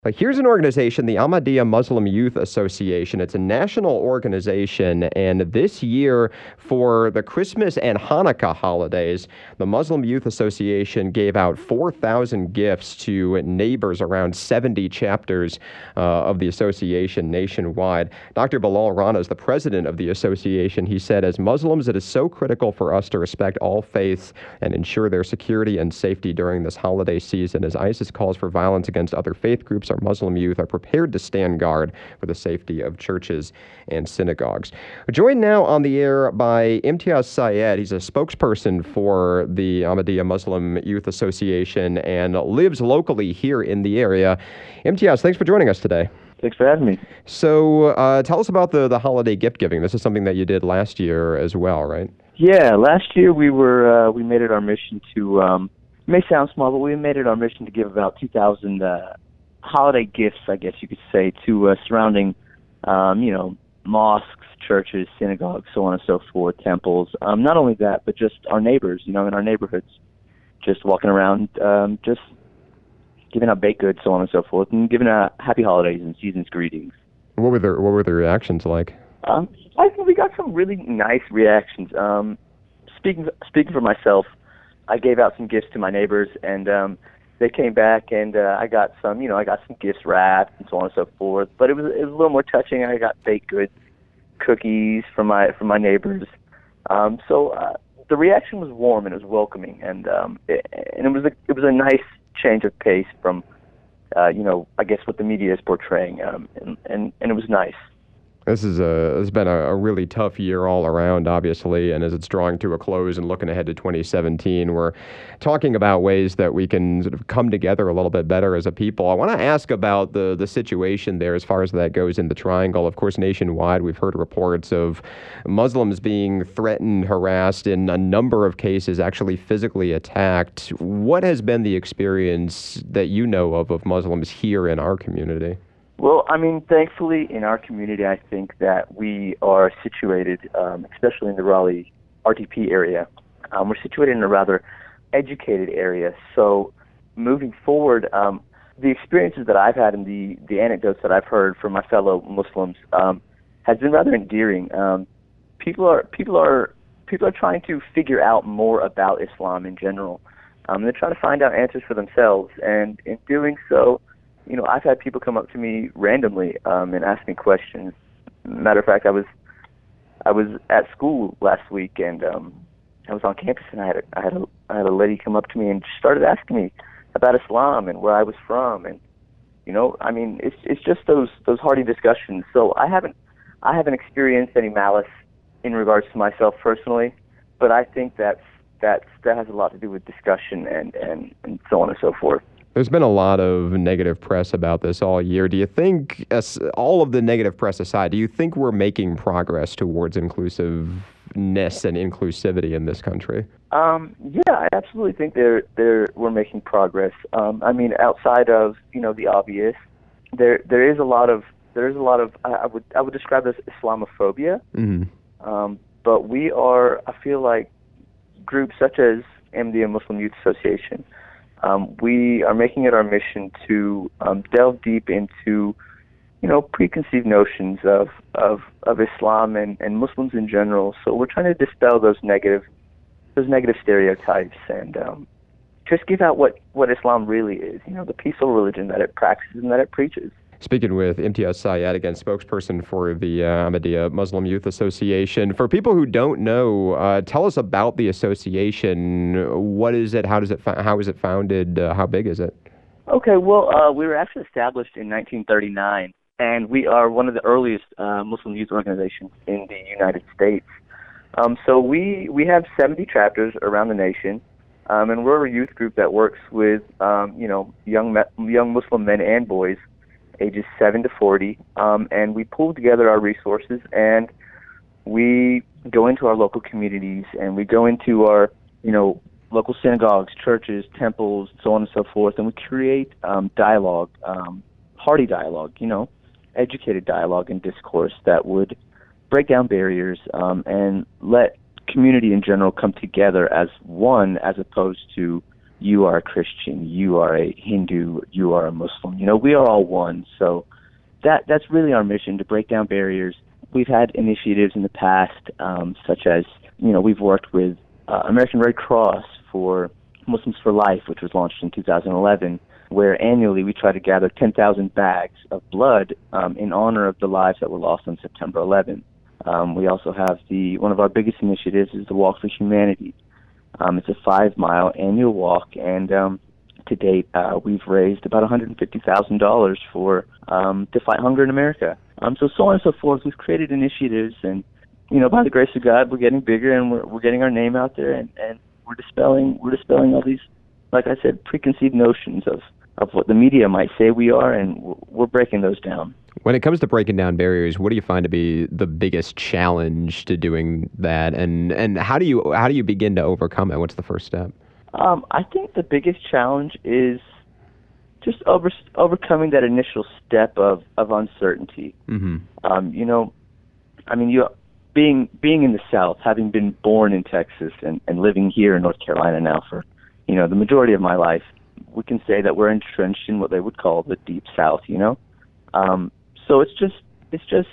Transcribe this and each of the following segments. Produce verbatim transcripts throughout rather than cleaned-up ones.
But here's an organization, the Ahmadiyya Muslim Youth Association. It's a national organization, and this year, for the Christmas and Hanukkah holidays, the Muslim Youth Association gave out four thousand gifts to neighbors around seventy chapters uh, of the association nationwide. Doctor Bilal Rana is the president of the association. He said, as Muslims, it is so critical for us to respect all faiths and ensure their security and safety during this holiday season. As ISIS calls for violence against other faith groups, our Muslim youth are prepared to stand guard for the safety of churches and synagogues. We're joined now on the air by Imtiaz Syed. He's a spokesperson for the Ahmadiyya Muslim Youth Association and lives locally here in the area. Imtiaz, thanks for joining us today. Thanks for having me. So uh, tell us about the, the holiday gift giving. This is something that you did last year as well, right? Yeah, last year we were uh, we made it our mission to, um, it may sound small, but we made it our mission to give about two thousand uh, holiday gifts, I guess you could say, to uh, surrounding, um, you know, mosques, churches, synagogues, so on and so forth, temples. Um, not only that, but just our neighbors, you know, in our neighborhoods, just walking around, um, just giving out baked goods, so on and so forth, and giving out happy holidays and season's greetings. What were the what were the reactions like? Um, I think we got some really nice reactions. Um, speaking speaking for myself, I gave out some gifts to my neighbors, and um, they came back, and uh, I got some, you know, I got some gifts wrapped and so on and so forth. But it was it was a little more touching. I got baked goods, cookies from my from my neighbors. Um, so uh, the reaction was warm and it was welcoming, and um, it, and it was a it was a nice change of pace from, uh, you know, I guess what the media is portraying, um, and, and and it was nice. This is a, it's been a, a really tough year all around, obviously, and as it's drawing to a close and looking ahead to twenty seventeen, we're talking about ways that we can sort of come together a little bit better as a people. I want to ask about the, the situation there as far as that goes in the Triangle. Of course, nationwide, we've heard reports of Muslims being threatened, harassed, in a number of cases, actually physically attacked. What has been the experience that you know of of Muslims here in our community? Well, I mean, thankfully, in our community, I think that we are situated, um, especially in the Raleigh R T P area, um, we're situated in a rather educated area. So moving forward, um, the experiences that I've had and the, the anecdotes that I've heard from my fellow Muslims um, has been rather endearing. Um, people are people are people are trying to figure out more about Islam in general. Um, they're trying to find out answers for themselves, and in doing so, you know, I've had people come up to me randomly um, and ask me questions. Matter of fact, I was I was at school last week, and um, I was on campus, and I had a, I had a I had a lady come up to me and started asking me about Islam and where I was from, and you know, I mean, it's it's just those those hearty discussions. So I haven't I haven't experienced any malice in regards to myself personally, but I think that that that has a lot to do with discussion and and, and so on and so forth. There's been a lot of negative press about this all year. Do you think, as all of the negative press aside, do you think we're making progress towards inclusiveness and inclusivity in this country? Um, yeah, I absolutely think they're, they're, we're making progress. Um, I mean, outside of, you know, the obvious, there there is a lot of there is a lot of I, I would I would describe it as Islamophobia. Mm-hmm. Um, but we are, I feel like, groups such as Ahmadiyya Muslim Youth Association. Um, we are making it our mission to um, delve deep into, you know, preconceived notions of of, of Islam and, and Muslims in general. So we're trying to dispel those negative those negative stereotypes and um, just give out what, what Islam really is. You know, the peaceful religion that it practices and that it preaches. Speaking with Imtiaz Syed, again, spokesperson for the uh, Ahmadiyya Muslim Youth Association. For people who don't know, uh, tell us about the association. What is it? How does it? How is it founded? Uh, how big is it? Okay, well, uh, we were actually established in nineteen thirty-nine, and we are one of the earliest uh, Muslim youth organizations in the United States. Um, so we we have seventy chapters around the nation, um, and we're a youth group that works with um, you know young young Muslim men and boys, ages seven to forty, um, and we pull together our resources and we go into our local communities and we go into our, you know, local synagogues, churches, temples, so on and so forth, and we create um, dialogue, um, hearty dialogue, you know, educated dialogue and discourse that would break down barriers um, and let community in general come together as one, as opposed to you are a Christian, you are a Hindu, you are a Muslim. You know, we are all one. So that that's really our mission, to break down barriers. We've had initiatives in the past, um, such as, you know, we've worked with uh, American Red Cross for Muslims for Life, which was launched in two thousand eleven, where annually we try to gather ten thousand bags of blood um, in honor of the lives that were lost on September eleventh. Um, we also have the one of our biggest initiatives is the Walk for Humanity. Um, it's a five-mile annual walk, and um, to date, uh, we've raised about one hundred fifty thousand dollars for um, to fight hunger in America. Um, so, so on and so forth. We've created initiatives, and you know, by the grace of God, we're getting bigger, and we're we're getting our name out there, and, and we're dispelling we're dispelling all these, like I said, preconceived notions of of what the media might say we are, and we're breaking those down. When it comes to breaking down barriers, what do you find to be the biggest challenge to doing that, and and how do you how do you begin to overcome it? What's the first step? Um, I think the biggest challenge is just over, overcoming that initial step of, of uncertainty. Mm-hmm. Um, you know, I mean, you being being in the South, having been born in Texas and, and living here in North Carolina now for, you know, the majority of my life, we can say that we're entrenched in what they would call the Deep South, you know? Um, so it's just, it's just,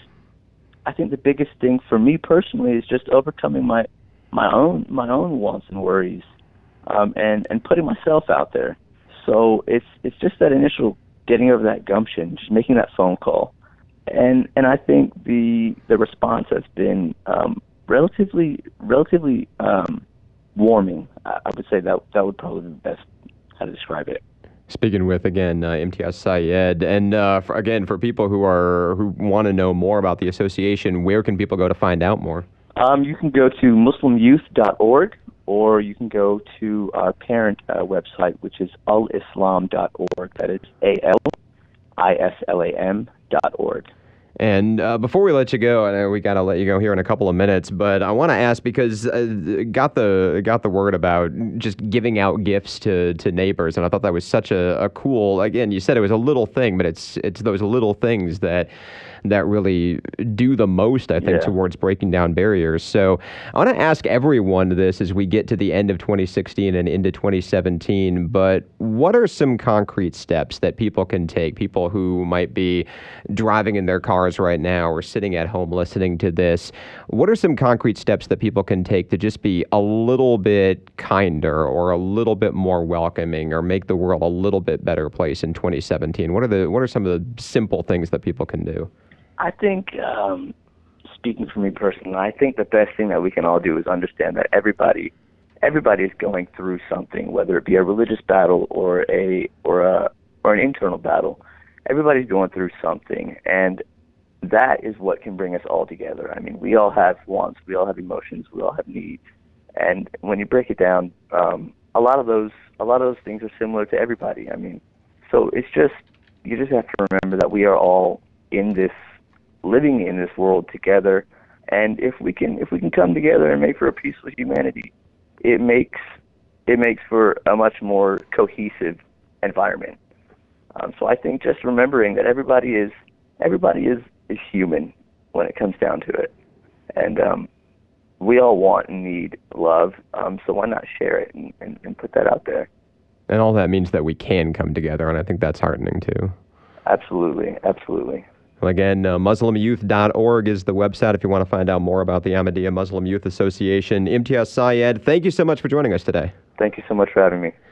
I think the biggest thing for me personally is just overcoming my, my own, my own wants and worries, um, and, and putting myself out there. So it's, it's just that initial getting over that gumption, just making that phone call. And, and I think the, the response has been, um, relatively, relatively, um, warming. I, I would say that, that would probably be the best how to describe it. Speaking with, again, uh, Imtiaz Syed, and uh, for, again, for people who are who want to know more about the association, where can people go to find out more? Um, you can go to muslim youth dot org, or you can go to our parent uh, website, which is al islam dot org. That is A L I S L A M dot org. And uh, before we let you go, I know we got to let you go here in a couple of minutes, but I want to ask, because uh, got the got the word about just giving out gifts to, to neighbors, and I thought that was such a, a cool, again, you said it was a little thing, but it's it's those little things that that really do the most, I think, yeah. towards breaking down barriers. So I want to ask everyone this as we get to the end of twenty sixteen and into twenty seventeen, but what are some concrete steps that people can take, people who might be driving in their cars right now or sitting at home listening to this? What are some concrete steps that people can take to just be a little bit kinder or a little bit more welcoming or make the world a little bit better place in twenty seventeen? What are the what are some of the simple things that people can do? I think, um, speaking for me personally, I think the best thing that we can all do is understand that everybody, everybody is going through something, whether it be a religious battle or a or a or an internal battle. Everybody's going through something, and that is what can bring us all together. I mean, we all have wants, we all have emotions, we all have needs, and when you break it down, um, a lot of those a lot of those things are similar to everybody. I mean, so it's just you just have to remember that we are all in this. living in this world together, and if we can if we can come together and make for a peaceful humanity, it makes it makes for a much more cohesive environment. Um, so I think just remembering that everybody is everybody is, is human when it comes down to it, and um, we all want and need love. Um, so why not share it and, and, and put that out there? And all that means that we can come together, and I think that's heartening too. Absolutely, absolutely. Well, again, uh, muslim youth dot org is the website if you want to find out more about the Ahmadiyya Muslim Youth Association. Imtiaz Syed, thank you so much for joining us today. Thank you so much for having me.